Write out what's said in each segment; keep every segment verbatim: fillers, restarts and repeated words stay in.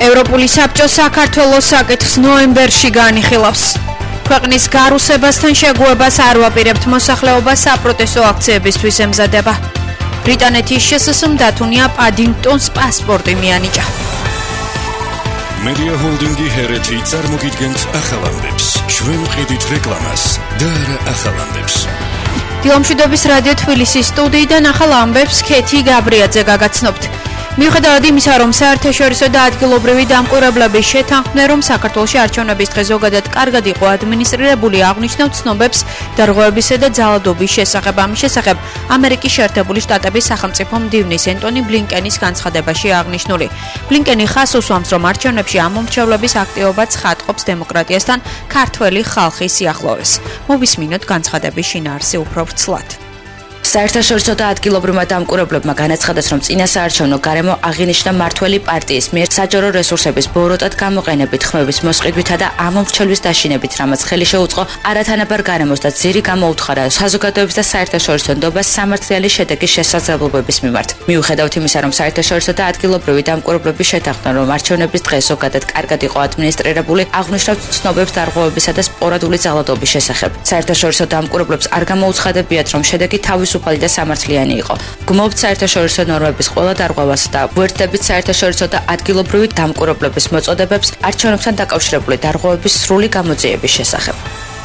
ევროპული საბჭო საქართველოს საკითხს ნოემბერში განიხილავს. ქვეყნის გარუსებასთან შეგუებას არ ვაპირებთ მოსახლეობა საპროტესტო აქციებისთვის ემზადება. ბრიტანეთის შესსმ დათუნია პადინგტონს პასპორტი მიანიჭა. Media Holdingi Hereti წარმოგიდგენთ ახალ ამბებს. ჩვენ ვყიდით რეკლამას და არა ახალ ამბებს. დილომშვიდობის რადიო თბილისის სტუდიიდან ახალ ამბებს ქეთი გაბრიაძე გაგაცნობთ. მიუხედავად იმისა, რომ საერთაშორისო და ადგილობრივი დამკვირვებლები შეთანხმდნენ, რომ საქართველოში არჩევნების დღე ზოგადად კარგად იყო ადმინისტრირებული, აღნიშნავთ ცნობებს დარღვევებისა და ძალადობის შესახებ. ამის შესახებ ამერიკის შეერთებული შტატების სახელმწიფო მდივნის ენტონი ბლინკენის განცხადებაში აღნიშნული. ბლინკენი ხაზს უსვამს, რომ არჩევნებში ამ მომრჩევლების აქტივობა ცხადყოფს დემოკრატიასთან ქართველი ხალხის სიახლოვეს. მოვისმინოთ განცხადების შინაარსი უფრო ვრცლად. საერთაშორისო და ადგილობრივმა დამკვირვებლებმა განაცხადეს, რომ წინა საარჩევნო გარემო აღინიშნა მმართველი პარტიის მიერ საჯარო რესურსების ბოროტად გამოყენებით, ხმების მოსყიდვითა და ამ მომრჩევლის დაშინებით, რამაც ხელი შეუწყო არათანაბარ გარემოს და ძირი გამოუთხარა საზოგადოების და საერთაშორისო ნდობას სამართლიანი შედეგის შესაძლებლობების მიმართ. მიუხედავად იმისა, რომ საერთაშორისო და ადგილობრივი დამკვირვებლები შეთანხმდნენ, რომ არჩევნების დღე ზოგადად კარგად იყო ადმინისტრირებული, აღნიშნავთ ცნობებს დარღვევებისა და სპორადული ძალადობის შესახებ. საერთაშორისო დამკვირვებლებს არ გამოუცხადებიათ, რომ შედეგი თავისუფალი და სამართლიანი იყო. გმობთ საერთაშორისო ნორმების ყველა დარღვევას და ვერთდებით საერთაშორისო და ადგილობრივი დამკვირვებლების მოწოდებებს არჩევნებთან დაკავშირებული დარღვევების სრული გამოძიების შესახებ.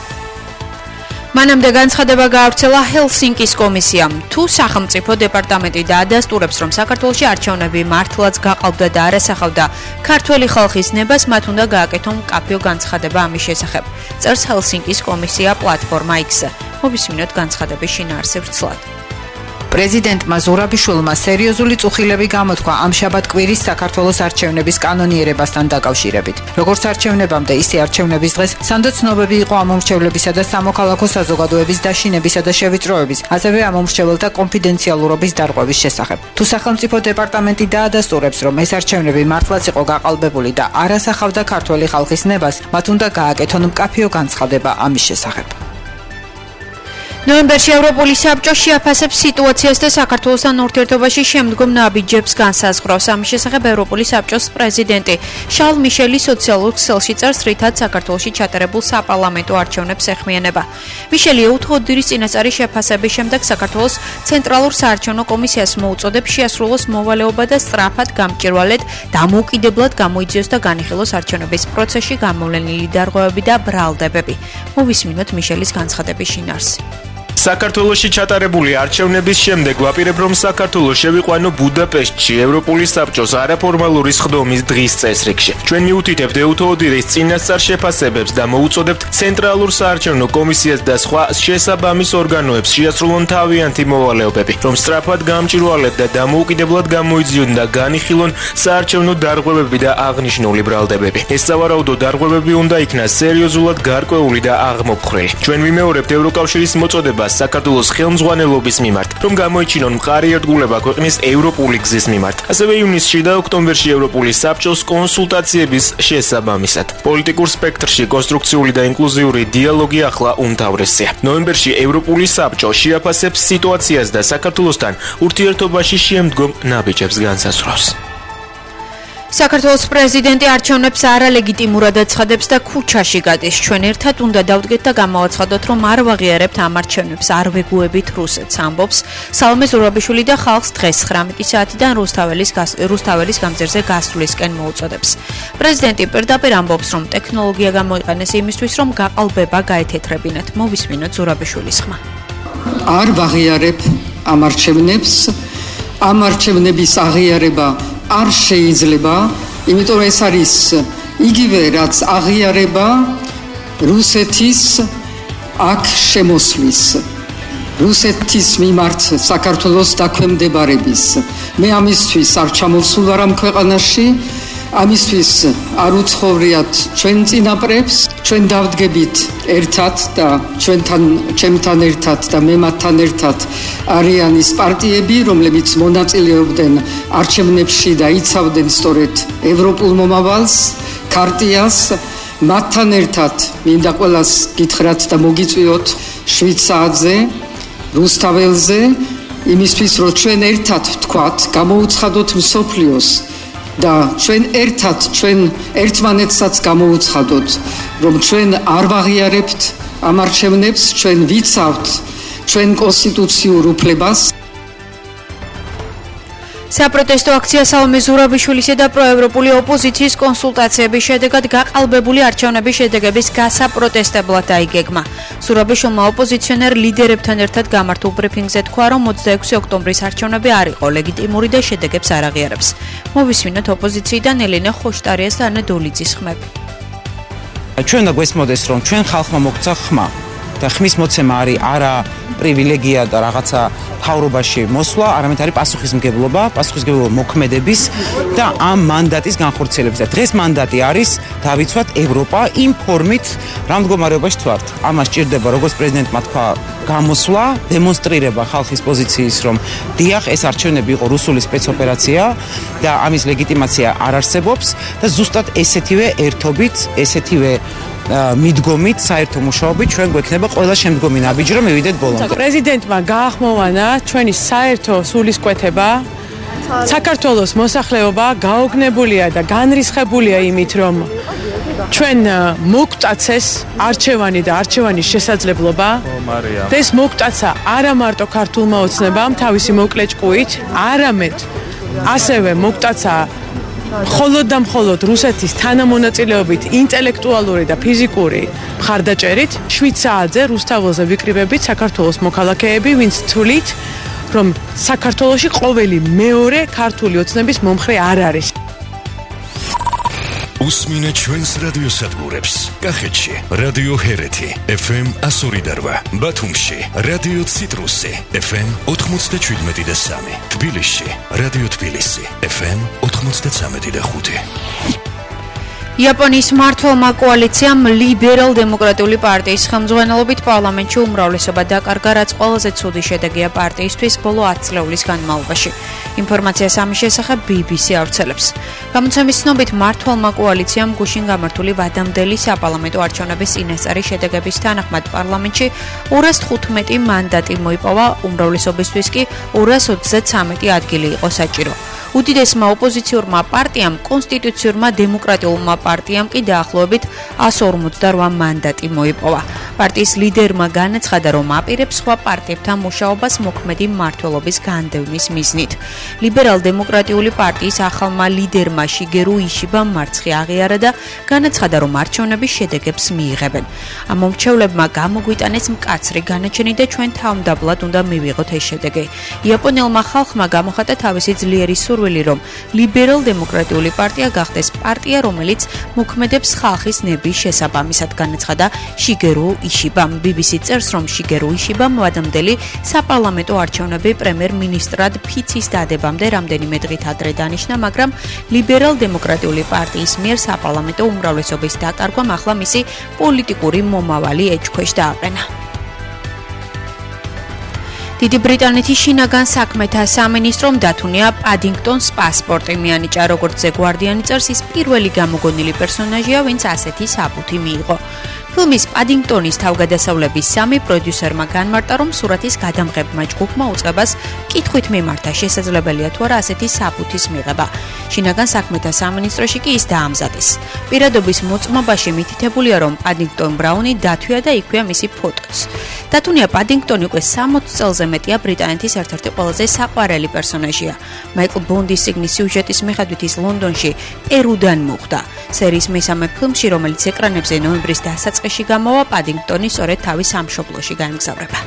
მანამდე განცხადება გაავრცელა ჰელსინკის კომისიამ. თუ სახელმწიფო დეპარტამენტი დაადასტურებს, რომ საქართველოში არჩევნები მართლაც გაყალბდა და არასახავდა ქართველი ხალხის ნებას, მათ უნდა გააკეთონ მკაფიო განცხადება ამის შესახებ. წერს ჰელსინკის კომისია პლატფორმა X-ზე. მოვისმინოთ განცხადების შინაარსი ვრცლად. პრეზიდენტმა ზურაბიშვილმა სერიოზული წუხილები გამოთქვა ამ შაბათ-კვირის საქართველოს არჩევნების კანონიერებასთან დაკავშირებით. როგორც არჩევნებამდე, ისე არჩევნების დღეს სანდო ცნობები იყო ამ მომრჩევლებისა და სამოქალაქო საზოგადოების დაშინებისა და შევიწროების, ასევე ამ მომრჩეველთა კონფიდენციალურობის დარღვევის შესახებ. თუ სახელმწიფო დეპარტამენტი დაადასტურებს, რომ ეს არჩევნები მართლაც იყო გაყალბებული და არასახავდა ქართველი ხალხის ნებას, მათ უნდა გააკეთონ მკაფიო განცხადება ამის შესახებ. ნოემბერში ევროპული საბჭო შეაფასებს სიტუაციას და საქართველოსთან ურთიერთობაში შემდგომ ნაბიჯებს განსაზღვრავს. ამის შესახებ ევროპული საბჭოს პრეზიდენტი შარლ მიშელი სოციალურ ქსელში წერს, რითაც საქართველოში ჩატარებულ საპარლამენტო არჩევნებს ეხმიანება. მიშელი უთხოვდირის წინასწარი შეფასების შემდეგ საქართველოს ცენტრალურ საარჩევნო კომისიას მოუწოდებს შეასრულოს მოვალეობა და სწრაფად გამჭვირვალედ დამოუკიდებლად გამოიძიოს და განიხილოს არჩევნების პროცესში გამოვლენილი დარღვევები და ბრალდებები. მოვისმინოთ მიშელის განცხადების შინაარსი. საქართველოში ჩატარებული არჩევნების შემდეგ ვაპირებ, რომ საქართველოს შევიყვანო ბუდაპეშტში ევროპული საბჭოს არაფორმალური სხდომის დღის წესრიგში. ჩვენ მიუთითებთ ეუთოოდირის წინასწარ შეფასებებს და მოუწოდებთ ცენტრალურ საარჩევნო კომისიას და სხვა შესაბამის ორგანოებს შეასრულონ თავიანთი მოვალეობები, რომ სწრაფად გამჭვირვალედ და დამოუკიდებლად გამოიძიონ და განიხილონ საარჩევნო დარღვევები და აღნიშნული ბრალდებები. ეს სავარაუდო დარღვევები უნდა იქნას სერიოზულად გარკვეული და აღმოფხრილი. ჩვენ ვიმეორებთ ევროკავშირის მოწოდებას საქართველოს ხელმძღვანელობის მიმართ, რომ გამოიჩინონ მყარი ერთგულება ქვეყნის ევროპული გზის მიმართ. ასევე ივნისში და ოქტომბერში ევროპული საბჭოს კონსულტაციების შესაბამისად. პოლიტიკურ სპექტრში კონსტრუქციული და ინკლუზიური დიალოგი ახლა უმთავრესია. ნოემბერში ევროპული საბჭო შეაფასებს სიტუაციას და საქართველოსთან ურთიერთობაში შემდგომ ნაბიჯებს განსაზღვრავს. საქართველოს პრეზიდენტი არჩევნებს არალეგიტიმურად აცხადებს და ქუჩაში გადის. ჩვენ ერთად უნდა დავდგეთ და გამოვაცხადოთ, რომ არ ვაღიარებთ ამ არჩევნებს, არ ვეგუებით რუსეთს, ამბობს სალომე ზურაბიშვილი და ხალხს დღეს ცხრამეტი საათიდან რუსთაველის რუსთაველის გამზირზე გასვლისკენ მოუწოდებს. პრეზიდენტი პირდაპირ ამბობს, რომ ტექნოლოგია გამოიყენეს იმისთვის, რომ გაყალბება გაეთეთრებინათ. მოვისმინოთ ზურაბიშვილის ხმა. არ ვაღიარებ ამ არჩევნებს, ამ არჩევნების აღიარება არ შეიძლება, იმიტომ ეს არის იგივე რაც აღიარება რუსეთის აქ შემოსვლის, რუსეთის მიმართ საქართველოს დაქვემდებარების. მე ამისთვის არ ჩამოვსულ ვარ ამ ქვეყანაში, ამისთვის არ უცხოვრიათ ჩვენ წინაპრებს, ჩვენ დავდგებით ერთად და ჩვენთან ჩემთან ერთად და მე მათთან ერთად არიან ის პარტიები, რომლებიც მონაწილეობდნენ არჩევნებში და იცავდნენ სწორედ ევროპულ მომავალს, ქარტიას. მათთან ერთად მინდა ყველას გითხრათ და მოგიწვიოთ შვიდ საათზე, რუსთაველზე, იმისთვის რომ ჩვენ ერთად ვთქვათ, გამოუცხადოთ მსოფლიოს და ჩვენ ერთად ჩვენ ერთმანეთსაც გამოუცხადოთ, რომ ჩვენ არ ვაღიარებთ ამ არჩევნებს, ჩვენ ვიცავთ ჩვენ კონსტიტუციურ უფლებას. საპროტესტო აქცია სალომე ზურაბიშვილისა და პროევროპული ოპოზიციის კონსულტაციების შედეგად გაყალბებული არჩევნების შედეგების გასაპროტესტებლად დაიგეგმა. ზურაბიშვილმა ოპოზიციონერ ლიდერებთან ერთად გამართულ ბრიფინგზე თქვა, რომ ოცდაექვსი ოქტომბრის არჩევნები არ იყო ლეგიტიმური და შედეგებს არ აღიარებს. მოვისმინოთ ოპოზიციიდან ელენე ხოშტარიას და ანა დოლიძის ხმები. ჩვენ და გვესმოდეს, რომ ჩვენ ხალხმა მოგცა ხმა და ხმის მოცემა არის არა პრივილეგია და რაღაცა თავრობაში მოსვლა, არამედ არის პასუხისმგებლობა, პასუხისმგებლობა მოქმედების და ამ მანდატის განხორციელების. და დღეს მანდატი არის დავიცვათ ევროპა იმ ფორმით, რა მდგომარეობაში ვართ. ამას ჭირდება, როგორც პრეზიდენტმა თქვა, გამოსვლა, დემონსტრირება ხალხის პოზიციის, რომ დიახ, ეს არჩევნები იყო რუსული სპეცოპერაცია და ამის ლეგიტიმაცია არ არსებობს და ზუსტად ესეთივე ერთობით, ესეთივე მიდგომით, საერთო მუშაობით ჩვენ გვექნება ყველა შემდგომი ნაბიჯი, რომ მივიდეთ ბოლომდე. პრეზიდენტმა გაახმოვანა ჩვენი საერთო სულისკვეთება. საქართველოს მოსახლეობა გაოგნებულია და განრისხებულია იმით, რომ ჩვენ მოგვტაცეს არჩევანი და არჩევანის შესაძლებლობა. ეს მოგვტაცა არა მარტო ქართულმა ოცნებამ თავისი მოკლე ჭკუით, არამედ ასევე მოგვტაცა მხოლოდ და მხოლოდ რუსეთის თანამონაწილეობით ინტელექტუალური და ფიზიკური მხარდაჭერით. შვიდ საათზე რუსთაველზე ვიკრიბებით საქართველოს მოქალაქეები, ვინც თვლით, რომ საქართველოში ყოველი მეორე ქართული ოცნების მომხრე არ არის. უსმინეთ ჩვენს რადიოსადგურებს. კახეთში რადიო ჰერეთი ეფ ემ εκατო ორი და რვა, ბათუმში რადიო ციტრუსი ეფ ემ ოთხმოცდაშვიდმეტი და სამი, თბილისში რადიო თბილისი ეფ ემ ოთხმოცდაცამეტი და ხუთი. იაპონიის მმართველმა კოალიციამ ლიბერალ-დემოკრატიული პარტიის ხელმძღვანელობით პარლამენტში უმრავლესობა დაკარგა, რაც ყველაზე ცუდი შედეგია პარტიისთვის ბოლო ათი წლეულის განმავლობაში. ინფორმაციას ამის შესახებ ბი ბი სი ავრცელებს. გამოცემის ცნობით, მმართველმა კოალიციამ გუშინ გამართული ვადამდელი საპარლამენტო არჩევნების წინასწარი შედეგების თანახმად პარლამენტში ორას თხუთმეტი მანდატი მოიპოვა, უმრავლესობისთვის კი ორას ოცდათვრამეტი ადგილი იყო საჭირო. უდიდესმა ოპოზიციურმა პარტიამ, კონსტიტუციურმა დემოკრატიულმა პარტიამ კი დაახლოებით εκατო ორმოცდარვა მანდატი მოიპოვა. პარტიის ლიდერმა განაცხადა, რომ აპირებს სხვა პარტიებთან მუშაობას მოქმედი მმართველობის განდევნის მიზნით. ლიბერალ-დემოკრატიული პარტიის ახალმა ლიდერმა შიგერუ იშიბამ მარცხი აღიარა და განაცხადა, რომ არჩევნების შედეგებს მიიღებენ. ამ მომრჩევლებმა გამოგვიტანეს მკაცრი განაჩენი და ჩვენ თავმდაბლად უნდა მივიღოთ ეს შედეგი. იაპონელმა ხალხმა გამოხატა თავისი ძლიერი სურვილი, რომ ლიბერალ-დემოკრატიული პარტია გახდეს პარტია, რომელიც მოქმედებს ხალხის ნების შესაბამისად, განაცხადა შიგერუ იშიბამ. ბი ბი სი წერს, რომ შიგერუ იშიბამ ვადამდელი საპარლამენტო არჩევნები პრემიერ-მინისტრად ფიცის დადებამდე რამდენიმე დღით ადრე დანიშნა, მაგრამ ლიბერალ-დემოკრატიული პარტიის მიერ საპარლამენტო უმრავლესობის დაკარგვამ ახლა მისი პოლიტიკური მომავალი ეჭქვეშ დააყენა. დიდი ბრიტანეთის შინაგან საქმეთა სამინისტრომ დათუნია პადინგტონს პასპორტი მიანიჭა, როგორც The Guardian წერს, ის პირველი გამოგონილი პერსონაჟია, ვინც ასეთი საბუთი მიიღო. ფილმის პადინგტონის თავგადასავლების სამი პროდიუსერმა განმარტა, რომ სურათის გადამღებმა ჯგუფმა უწყებას კითხვით მიმართა, შესაძლებელია თუ არა ასეთი საბუთის მიღება. შინაგან საქმეთა სამინისტროში კი ის დაამზადეს. პირადობის მოწმობაში მითითებულია, რომ პადინგტონ ბრაუნი დათვია და იქვია მისი ფოტოც. დათუნია პადინგტონი უკვე სამოცი წელზე მეტია ბრიტანეთის ერთ-ერთი ყველაზე საყვარელი პერსონაჟია. მაიკლ ბონდის სიგნის სიუჟეტის მიხედვით ის ლონდონში პერუდან მოხვდა. სერიის მესამე ფილმში, რომელიც ეკრანებზე ნოემბრის დასაწყისში გამოვა, პადინგტონი სწორედ თავის სამშობლოში გაემგზავრება.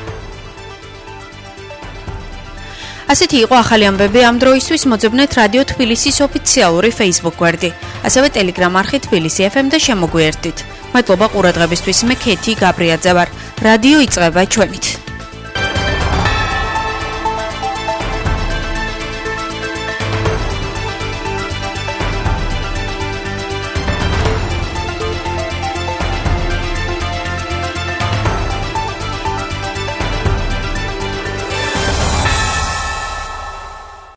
ასეთი იყო ახალი ამბები ამ დროისთვის. მოძებნეთ რადიო თბილისის ოფიციალური Facebook გვერდი, ასევე Telegram არხი თბილისი ეფ ემ და შემოგვიერთდით. მადლობა ყურადღებისთვის. მე ქეთი გაბრიაძე ვარ. რადიო იწყება ჩვენით.